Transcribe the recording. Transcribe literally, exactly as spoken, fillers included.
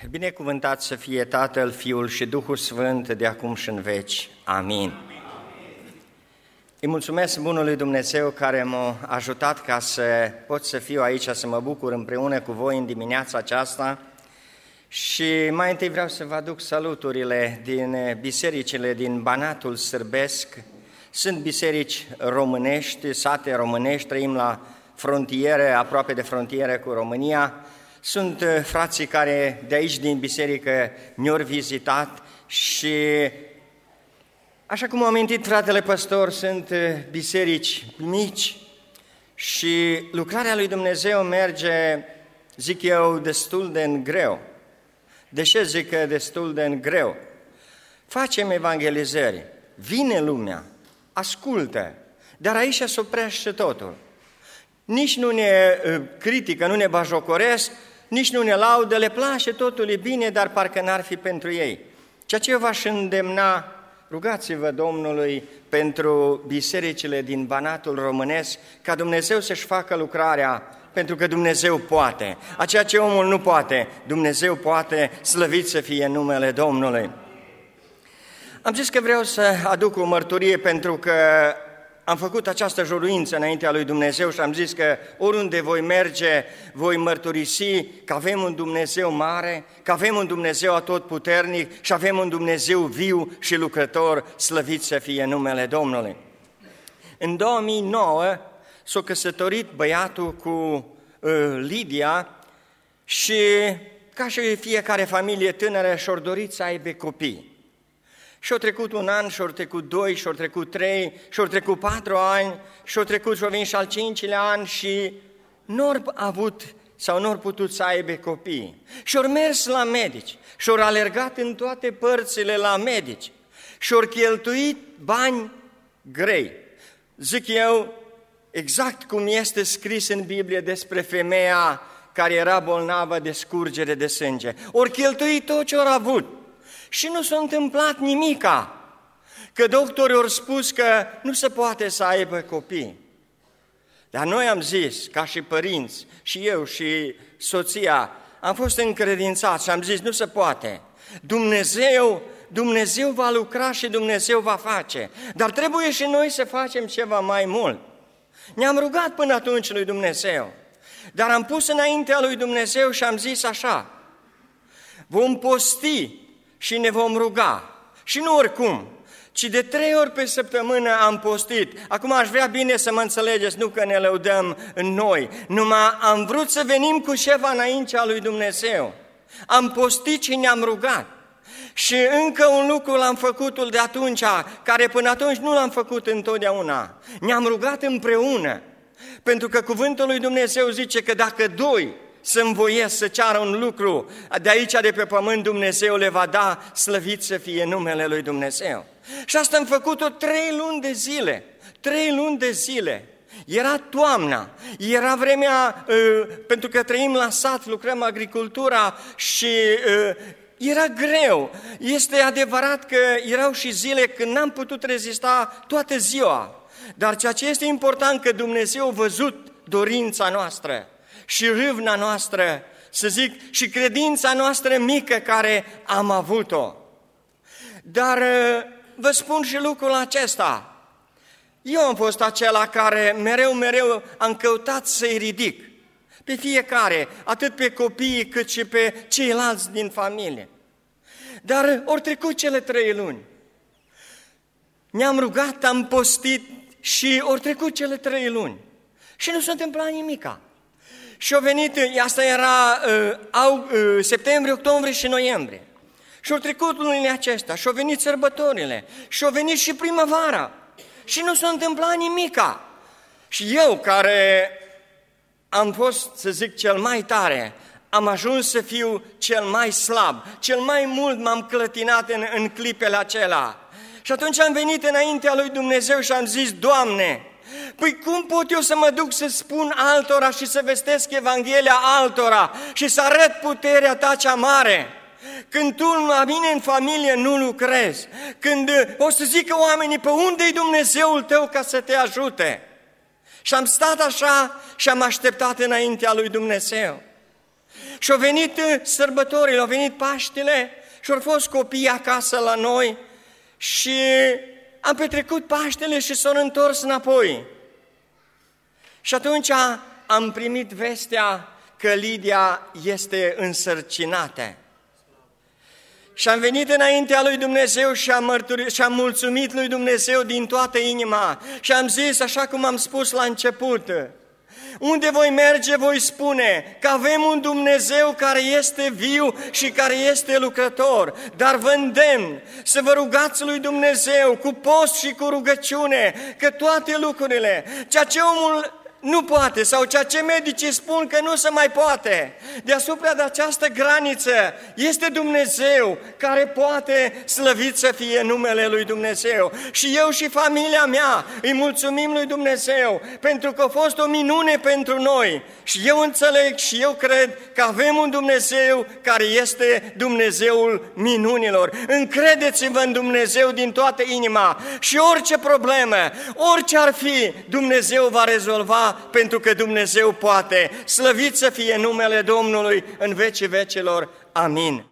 Binecuvântat să fie Tatăl, Fiul și Duhul Sfânt, de acum și în veci. Amin. Îi mulțumesc Bunului Dumnezeu care m-a ajutat ca să pot să fiu aici, să mă bucur împreună cu voi în dimineața aceasta. Și mai întâi vreau să vă aduc saluturile din bisericile din Banatul Sârbesc. Sunt biserici românești, sate românești, trăim la frontiere, aproape de frontieră cu România. Sunt frații care de aici din biserică ne-au vizitat și, așa cum a amintit fratele păstor, sunt biserici mici și lucrarea lui Dumnezeu merge, zic eu, destul de în greu. De ce zic că destul de în greu? Facem evangelizări, vine lumea, ascultă, dar aici se oprește totul. Nici nu ne critică, nu ne bajocoresc, nici nu ne laudă, le place, totul e bine, dar parcă n-ar fi pentru ei. Ceea ce eu v-aș îndemna, rugați-vă Domnului pentru bisericile din Banatul Românesc, ca Dumnezeu să-și facă lucrarea, pentru că Dumnezeu poate. A ceea ce omul nu poate, Dumnezeu poate, slăvit să fie numele Domnului. Am zis că vreau să aduc o mărturie pentru că am făcut această juruință înaintea lui Dumnezeu și am zis că oriunde voi merge, voi mărturisi că avem un Dumnezeu mare, că avem un Dumnezeu atotputernic și avem un Dumnezeu viu și lucrător, slăvit să fie numele Domnului. În două mii nouă s-a căsătorit băiatul cu uh, Lidia și, ca și fiecare familie tânără, și-or dorit să aibă copii. Și-au trecut un an, și-au trecut doi, și-au trecut trei, și-au trecut patru ani, și-au trecut și-au venit și al cincilea an și nu-au avut sau nu-au putut să aibă copii. Și-au mers la medici, și-au alergat în toate părțile la medici, și-au cheltuit bani grei. Zic eu, exact cum este scris în Biblie despre femeia care era bolnavă de scurgere de sânge. Ori cheltuit tot ce au avut. Și nu s-a întâmplat nimica, că doctorii au spus că nu se poate să aibă copii. Dar noi am zis, ca și părinți, și eu și soția, am fost încredințați și am zis, nu se poate. Dumnezeu, Dumnezeu va lucra și Dumnezeu va face, dar trebuie și noi să facem ceva mai mult. Ne-am rugat până atunci lui Dumnezeu, dar am pus înaintea lui Dumnezeu și am zis așa, vom posti și ne vom ruga. Și nu oricum, ci de trei ori pe săptămână am postit. Acum aș vrea bine să mă înțelegeți, nu că ne lăudăm în noi, numai am vrut să venim cu ceva înaintea lui Dumnezeu. Am postit și ne-am rugat. Și încă un lucru l-am făcut de atunci, care până atunci nu l-am făcut întotdeauna. Ne-am rugat împreună, pentru că cuvântul lui Dumnezeu zice că dacă doi să învoiesc să ceară un lucru, de aici de pe pământ Dumnezeu le va da, slăvit să fie numele lui Dumnezeu. Și asta am făcut-o trei luni de zile, trei luni de zile. Era toamna, era vremea, uh, pentru că trăim la sat, lucrăm agricultura și uh, era greu. Este adevărat că erau și zile când n-am putut rezista toată ziua, dar ceea ce este important că Dumnezeu a văzut dorința noastră și râvna noastră, să zic, și credința noastră mică care am avut-o. Dar vă spun și lucrul acesta. Eu am fost acela care mereu, mereu am căutat să-i ridic pe fiecare, atât pe copiii cât și pe ceilalți din familie. Dar ori trecut cele trei luni. Ne-am rugat, am postit și ori trecut cele trei luni. Și nu s-a întâmplat nimica. Și au venit, asta era uh, au, uh, septembrie, octombrie și noiembrie. Și au trecut lunile acestea, și au venit sărbătorile, și au venit și primăvara. Și nu s-a întâmplat nimica. Și eu, care am fost, să zic, cel mai tare, am ajuns să fiu cel mai slab, cel mai mult m-am clătinat în, în clipele acelea. Și atunci am venit înaintea lui Dumnezeu și am zis, Doamne, păi cum pot eu să mă duc să spun altora și să vestesc Evanghelia altora și să arăt puterea ta cea mare? Când tu la mine în familie nu lucrezi, când o să zică oamenii, pe unde-i Dumnezeul tău ca să te ajute? Și am stat așa și am așteptat înaintea lui Dumnezeu. Și au venit sărbătorile, au venit Paștele și au fost copii acasă la noi și am petrecut Paștele și s-au întors înapoi. Și atunci am primit vestea că Lidia este însărcinată. Și am venit înaintea lui Dumnezeu și am, mărturi, și am mulțumit lui Dumnezeu din toată inima. Și am zis, așa cum am spus la început, unde voi merge, voi spune că avem un Dumnezeu care este viu și care este lucrător. Dar vă îndemn să vă rugați lui Dumnezeu cu post și cu rugăciune, că toate lucrurile, ceea ce omul nu poate sau ceea ce medicii spun că nu se mai poate, deasupra de această graniță este Dumnezeu care poate, slăvit să fie numele lui Dumnezeu. Și eu și familia mea îi mulțumim lui Dumnezeu pentru că a fost o minune pentru noi. Și eu înțeleg și eu cred că avem un Dumnezeu care este Dumnezeul minunilor. Încredeți-vă în Dumnezeu din toată inima și orice problemă, orice ar fi, Dumnezeu va rezolva, pentru că Dumnezeu poate. Slăvit să fie numele Domnului în vecii vecilor. Amin.